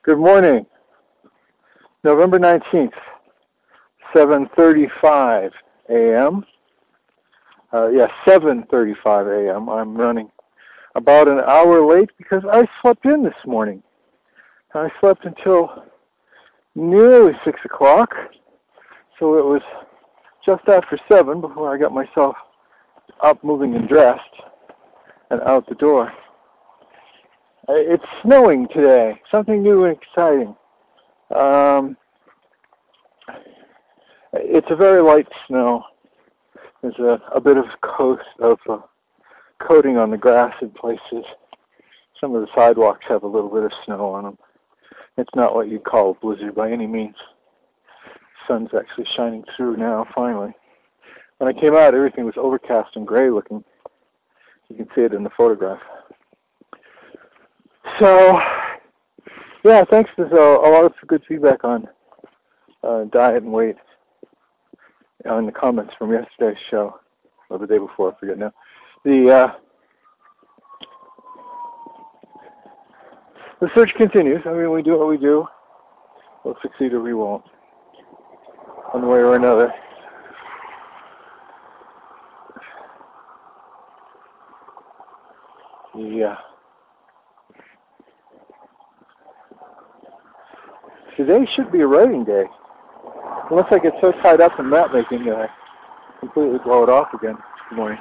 Good morning. November 19th, 7:35 a.m. 7:35 a.m. I'm running about an hour late because I slept in this morning. I slept until nearly 6 o'clock, so it was just after 7 before I got myself up, moving and dressed, and out the door. It's snowing today, something new and exciting. It's a very light snow. There's a bit of coating on the grass in places. Some of the sidewalks have a little bit of snow on them. It's not what you'd call a blizzard by any means. The sun's actually shining through now, finally. When I came out, everything was overcast and gray looking. You can see it in the photograph. So, yeah, thanks. There's a lot of good feedback on diet and weight in the comments from yesterday's show, or the day before, I forget now. The search continues. I mean, we do what we do. We'll succeed or we won't, one way or another. Today should be a writing day, unless I get so tied up in map making that I completely blow it off again this morning.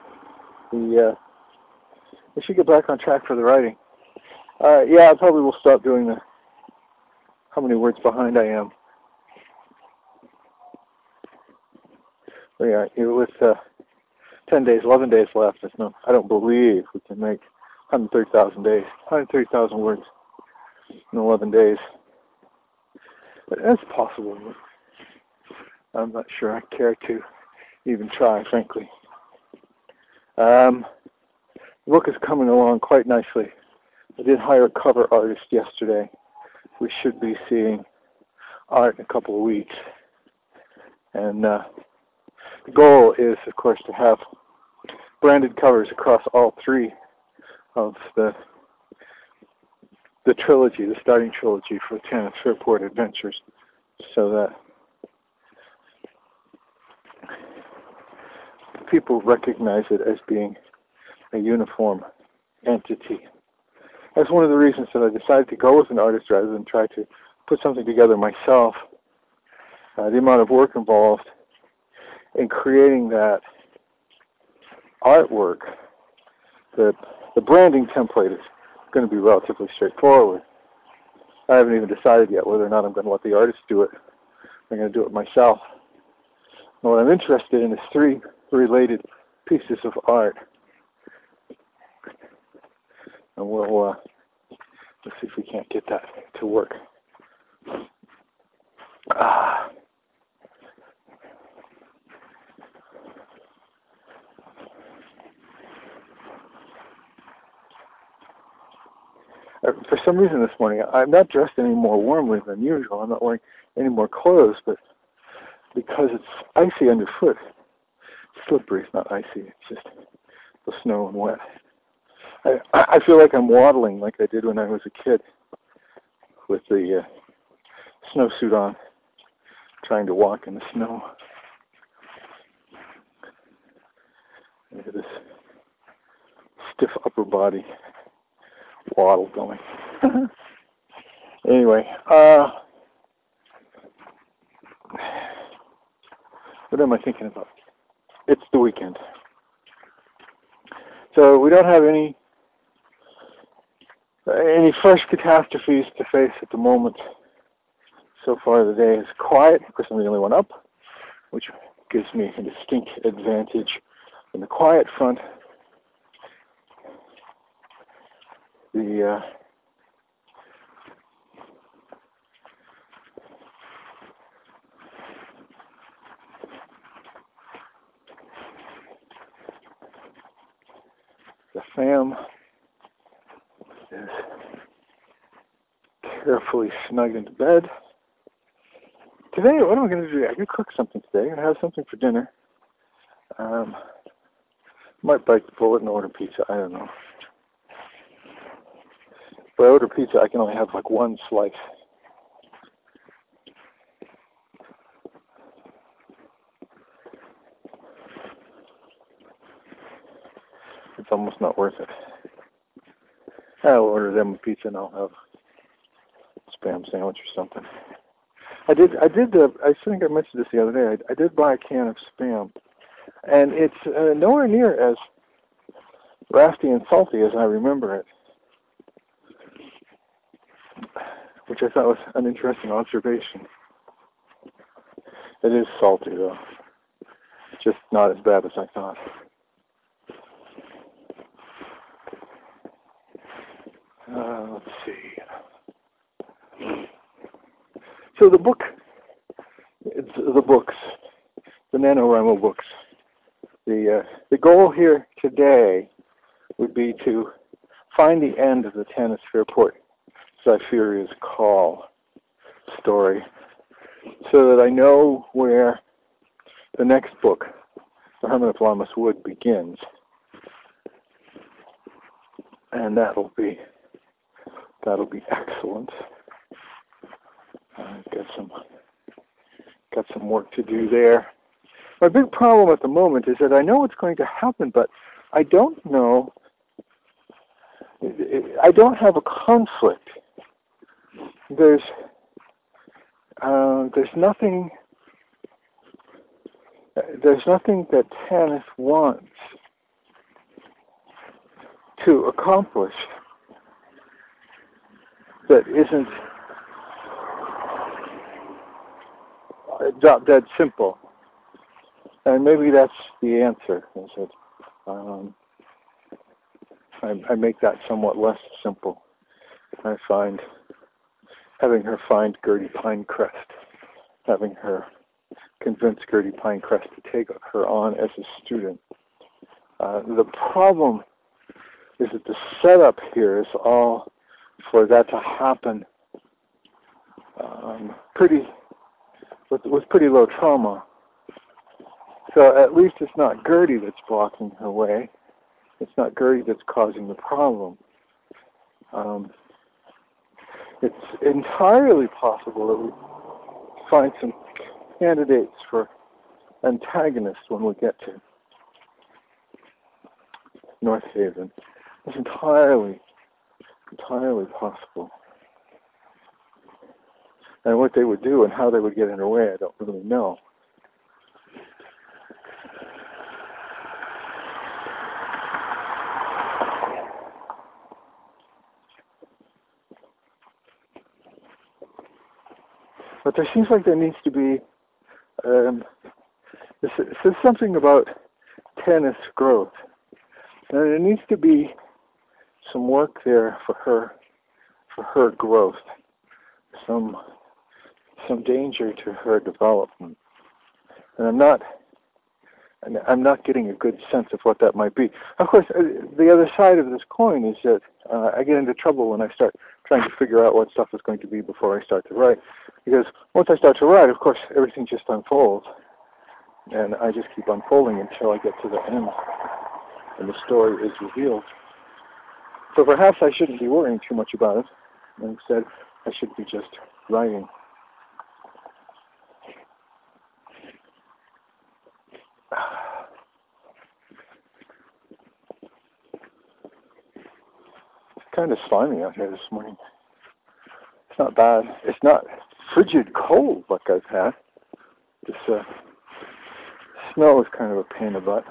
I should get back on track for the writing. I probably will stop doing how many words behind I am. But yeah, with 10 days, 11 days left, I don't believe we can make 130,000 words in 11 days. But that's possible. I'm not sure I care to even try, frankly. The book is coming along quite nicely. I did hire a cover artist yesterday. We should be seeing art in a couple of weeks. And the goal is, of course, to have branded covers across all three of the trilogy, the starting trilogy for Tanith Fairport Adventures, so that people recognize it as being a uniform entity. That's one of the reasons that I decided to go with an artist rather than try to put something together myself. The amount of work involved in creating that artwork, the branding template is going to be relatively straightforward. I haven't even decided yet whether or not I'm going to let the artist do it. I'm going to do it myself. And what I'm interested in is 3 related pieces of art. And let's see if we can't get that to work. For some reason this morning, I'm not dressed any more warmly than usual. I'm not wearing any more clothes, but because it's icy underfoot, slippery, it's not icy, it's just the snow and wet. I feel like I'm waddling like I did when I was a kid with the snowsuit on, trying to walk in the snow. I have this stiff upper body waddle going. Anyway, what am I thinking about? It's the weekend. So we don't have any fresh catastrophes to face at the moment. So far the day is quiet. Of course, I'm the only one up, which gives me a distinct advantage in the quiet front. The fam is carefully snug into bed. Today, what am I going to do? I'm going to cook something today. I'm going to have something for dinner. Might bite the bullet and order pizza. I don't know. If I order pizza, I can only have like one slice. It's almost not worth it. I'll order them a pizza and I'll have a Spam sandwich or something. I think I mentioned this the other day. I did buy a can of Spam, and it's nowhere near as rafty and salty as I remember it, which I thought was an interesting observation. It is salty though, just not as bad as I thought. Let's see. So the books, the NaNoWriMo books. The goal here today would be to find the end of the Tanis Fairport Zephyria's Call story, so that I know where the next book, The Hermit of Lammas Wood, begins, and that'll be excellent. Got some work to do there. My big problem at the moment is that I know what's going to happen, but I don't know. I don't have a conflict. There's nothing. There's nothing that Tanis wants to accomplish that isn't drop dead simple. And maybe that's the answer, is that I make that somewhat less simple. I find having her find Gertie Pinecrest, having her convince Gertie Pinecrest to take her on as a student. The problem is that the setup here is all for that to happen with pretty low trauma. So at least it's not Gertie that's blocking her way. It's not Gertie that's causing the problem. It's entirely possible that we find some candidates for antagonists when we get to North Haven. It's entirely possible. And what they would do and how they would get in her way, I don't really know. But there seems like there needs to be there's something about Tanis growth. And there needs to be some work there for her growth. Some danger to her development. And I'm not getting a good sense of what that might be. Of course, the other side of this coin is that I get into trouble when I start trying to figure out what stuff is going to be before I start to write. Because once I start to write, of course, everything just unfolds. And I just keep unfolding until I get to the end. And the story is revealed. So perhaps I shouldn't be worrying too much about it. Instead, I should be just writing. It's kind of slimy out here this morning. It's not bad. It's not frigid cold like I've had. This snow is kind of a pain in the butt.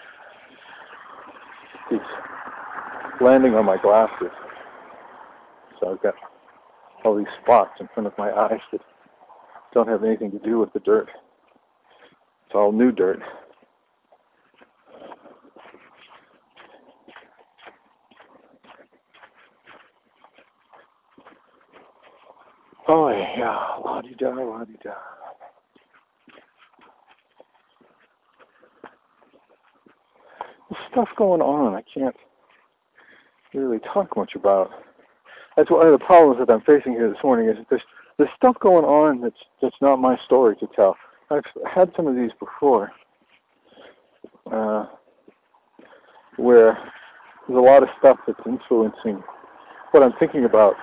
It's landing on my glasses. So I've got all these spots in front of my eyes that don't have anything to do with the dirt. It's all new dirt. Oh yeah, la-di-da, la-di-da. There's stuff going on I can't really talk much about. That's one of the problems that I'm facing here this morning, is that there's stuff going on that's not my story to tell. I've had some of these before, where there's a lot of stuff that's influencing what I'm thinking about.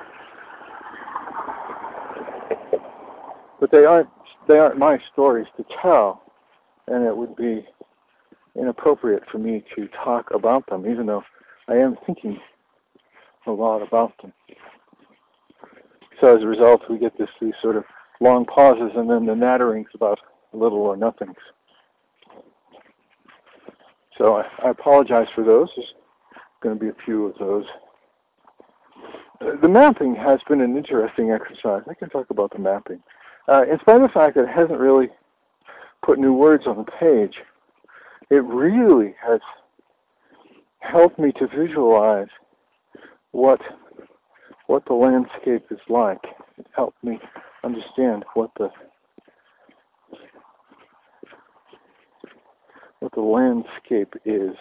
But they aren't my stories to tell, and it would be inappropriate for me to talk about them, even though I am thinking a lot about them. So as a result, we get these sort of long pauses and then the natterings about little or nothings. So I apologize for those. There's going to be a few of those. The mapping has been an interesting exercise. I can talk about the mapping. In spite of the fact that it hasn't really put new words on the page, it really has helped me to visualize what the landscape is like. It helped me understand what the landscape is.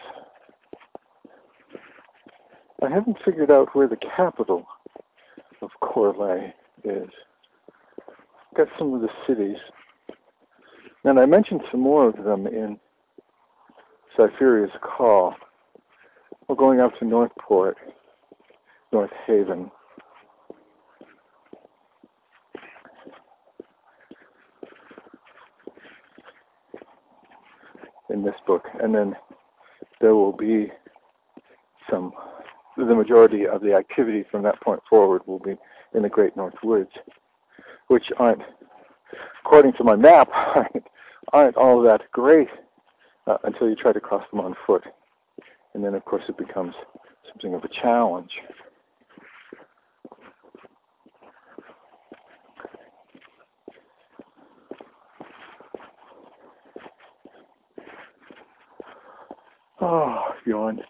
I haven't figured out where the capital of Corlay is. Got some of the cities, and I mentioned some more of them in Cypheria's call. We're going up to Northport, North Haven. In this book, and then there will be the majority of the activity from that point forward will be in the Great North Woods, which aren't, according to my map, aren't all that great until you try to cross them on foot. And then, of course, it becomes something of a challenge. Oh, yawn.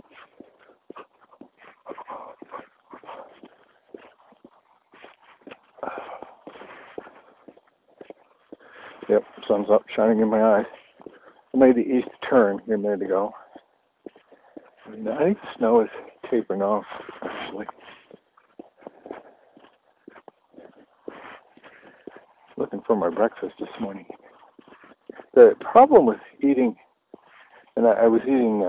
Yep, sun's up, shining in my eyes. I made the east turn here a minute ago. And I think the snow is tapering off, actually. Looking for my breakfast this morning. The problem with eating, and I was eating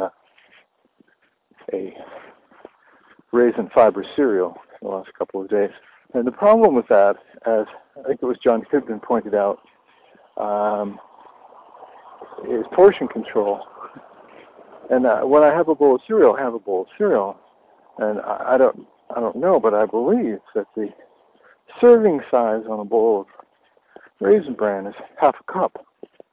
a raisin fiber cereal the last couple of days. And the problem with that, as I think it was John Hibden pointed out, is portion control. And when I have a bowl of cereal, I have a bowl of cereal. And I don't know, but I believe that the serving size on a bowl of Raisin Bran is half a cup.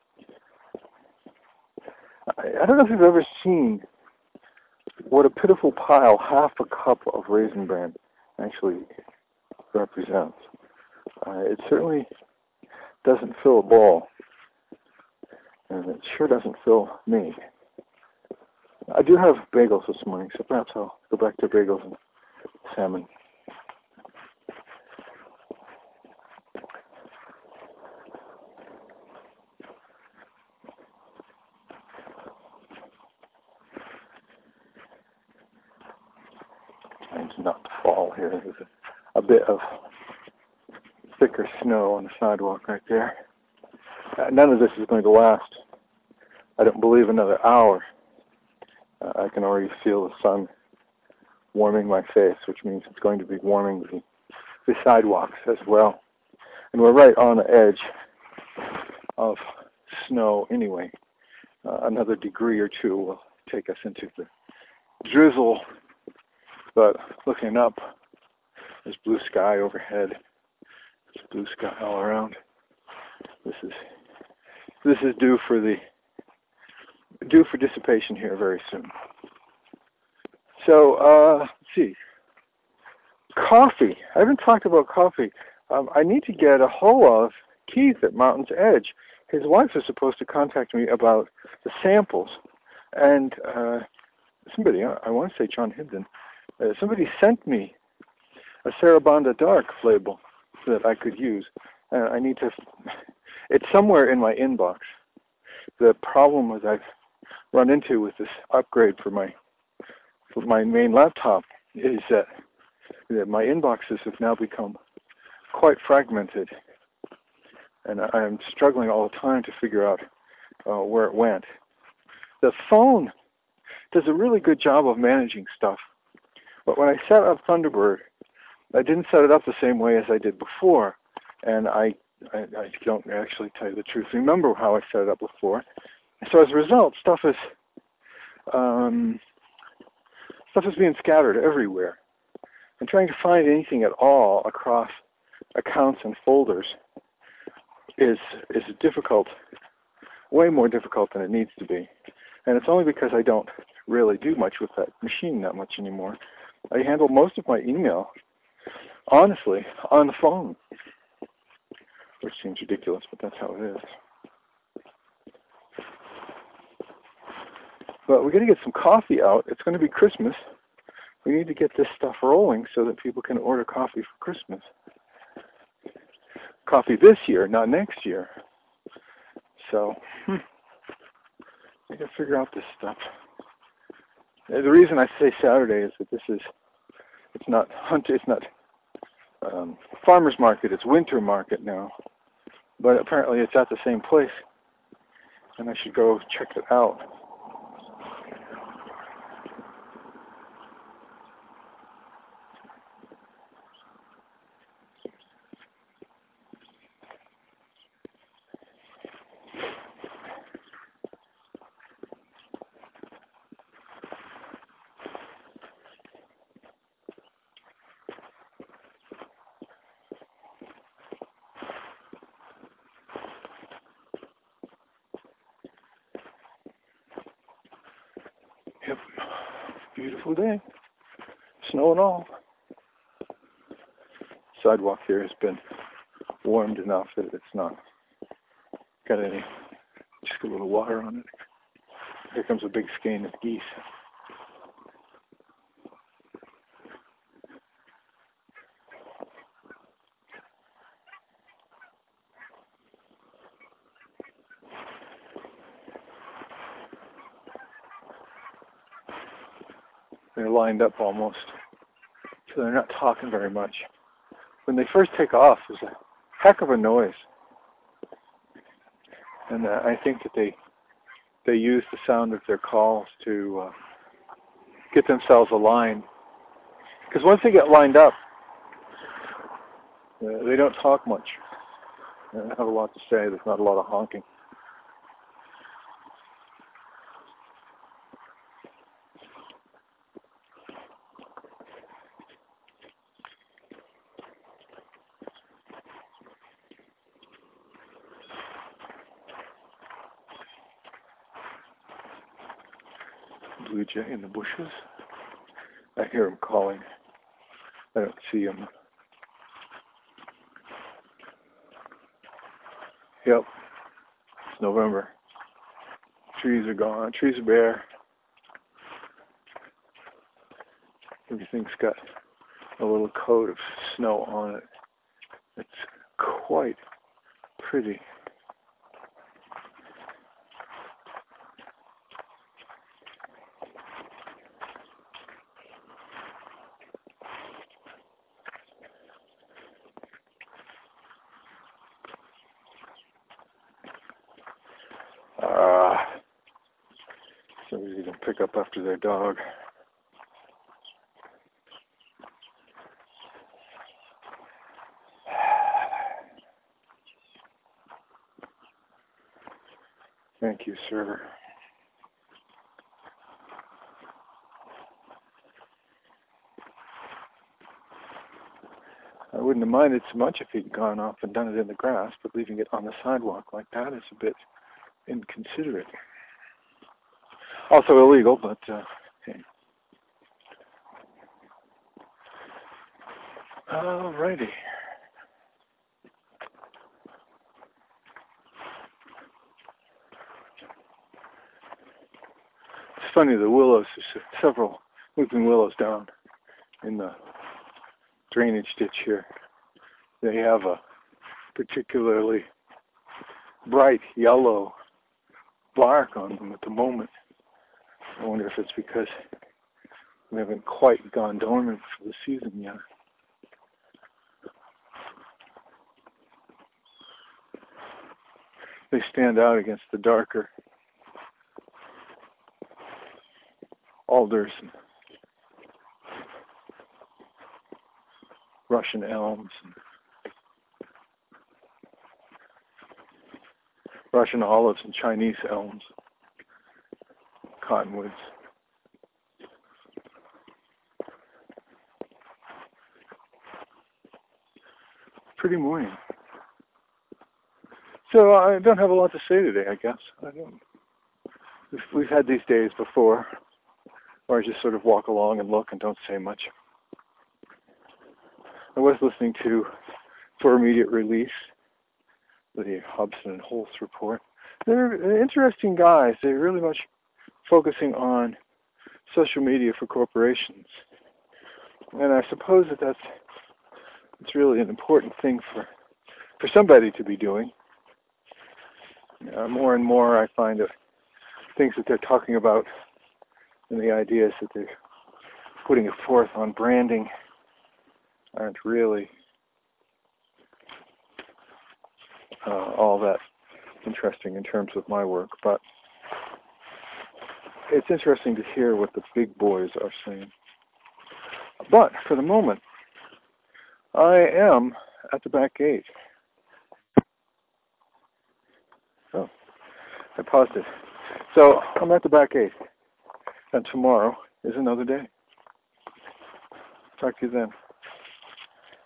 I don't know if you've ever seen what a pitiful pile half a cup of Raisin Bran actually represents. It certainly doesn't fill a bowl, and it sure doesn't fill me. I do have bagels this morning, so perhaps I'll go back to bagels and salmon. Trying not to fall here. There's a bit of thicker snow on the sidewalk right there. None of this is going to last, I don't believe, another hour. I can already feel the sun warming my face, which means it's going to be warming the sidewalks as well. And we're right on the edge of snow anyway. Another degree or two will take us into the drizzle. But looking up, there's blue sky overhead. There's blue sky all around. This is due for dissipation here very soon. So let's see. Coffee. I haven't talked about coffee. I need to get a hold of Keith at Mountain's Edge. His wife is supposed to contact me about the samples, and somebody, I want to say John Hibden, somebody sent me a Sarabanda Dark label that I could use. I need to, it's somewhere in my inbox. The problem that I've run into with this upgrade for my main laptop is that my inboxes have now become quite fragmented, and I'm struggling all the time to figure out where it went. The phone does a really good job of managing stuff, but when I set up Thunderbird, I didn't set it up the same way as I did before, and I don't actually, tell you the truth, remember how I set it up before. So as a result, stuff is being scattered everywhere, and trying to find anything at all across accounts and folders is difficult, way more difficult than it needs to be. And it's only because I don't really do much with that machine that much anymore. I handle most of my email, honestly, on the phone, which seems ridiculous, but that's how it is. But we're going to get some coffee out. It's going to be Christmas. We need to get this stuff rolling so that people can order coffee for Christmas. Coffee this year, not next year. So, I got to figure out this stuff. The reason I say Saturday is that it's not farmer's market, it's winter market now. But apparently it's at the same place, and I should go check it out. Yep, beautiful day, snow and all. Sidewalk here has been warmed enough that it's not got any, just a little water on it. Here comes a big skein of geese. They're lined up almost, so they're not talking very much. When they first take off, there's a heck of a noise. And I think that they use the sound of their calls to get themselves aligned. Because once they get lined up, they don't talk much. They don't have a lot to say. There's not a lot of honking. Blue jay in the bushes. I hear him calling. I don't see him. Yep, it's November. Trees are gone. Trees are bare. Everything's got a little coat of snow on it. It's quite pretty. Somebody's going to pick up after their dog. Thank you, sir. I wouldn't have minded so much if he'd gone off and done it in the grass, but leaving it on the sidewalk like that is a bit inconsiderate. Also illegal, but hey. Alrighty. It's funny, the willows, there's several weeping willows down in the drainage ditch here. They have a particularly bright yellow bark on them at the moment. I wonder if it's because we haven't quite gone dormant for the season yet. They stand out against the darker alders and Russian elms, and Russian olives and Chinese elms, cottonwoods. Pretty morning. So I don't have a lot to say today, I guess. I don't. We've had these days before, where I just sort of walk along and look and don't say much. I was listening to, for immediate release, the Hobson and Holtz report. They're interesting guys. They're really much focusing on social media for corporations. And I suppose it's really an important thing for somebody to be doing. More and more I find that things that they're talking about and the ideas that they're putting forth on branding aren't really all that interesting in terms of my work, but it's interesting to hear what the big boys are saying. But for the moment, I am at the back gate. Oh, I paused it. So I'm at the back gate, and tomorrow is another day. Talk to you then.